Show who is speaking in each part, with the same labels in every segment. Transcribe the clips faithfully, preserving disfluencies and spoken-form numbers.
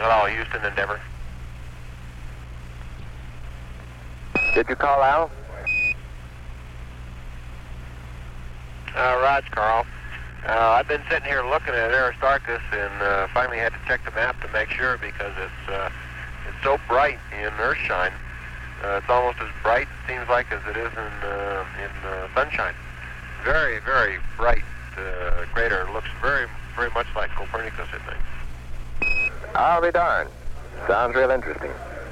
Speaker 1: Hello, Houston Endeavor.
Speaker 2: Did you call Al?
Speaker 1: Uh, Raj, Carl. Uh, I've been sitting here looking at Aristarchus and uh, finally had to check the map to make sure because it's uh, it's so bright in Earthshine. Uh, it's almost as bright, seems like, as it is in uh, in uh, sunshine. Very, very bright uh, crater. Looks very, very much like Copernicus, I think.
Speaker 2: I'll be darned. Sounds real interesting.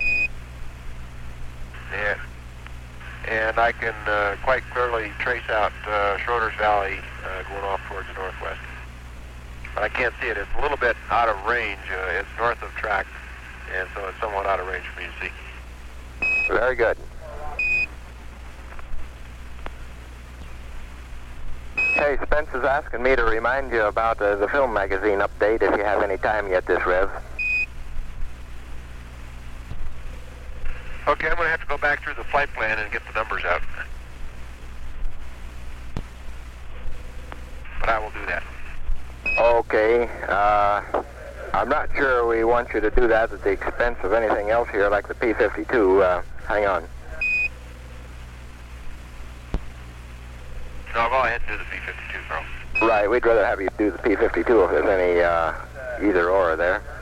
Speaker 1: Yeah. And I can uh, quite clearly trace out uh, Schroeder's Valley uh, going off towards the northwest. But I can't see it. It's a little bit out of range. Uh, it's north of track, and so it's somewhat out of range for me to see.
Speaker 2: Very good. Hey, Spence is asking me to remind you about uh, the film magazine update if you have any time yet this Rev.
Speaker 1: Okay, I'm going to have to go back through the flight plan and get the numbers out. But I will do that.
Speaker 2: Okay. Uh, I'm not sure we want you to do that at the expense of anything else here, like the P fifty-two. Uh, hang on.
Speaker 1: No, go ahead and do the P fifty-two, Carl.
Speaker 2: Right, we'd rather have you do the P fifty-two if there's any uh, either or there.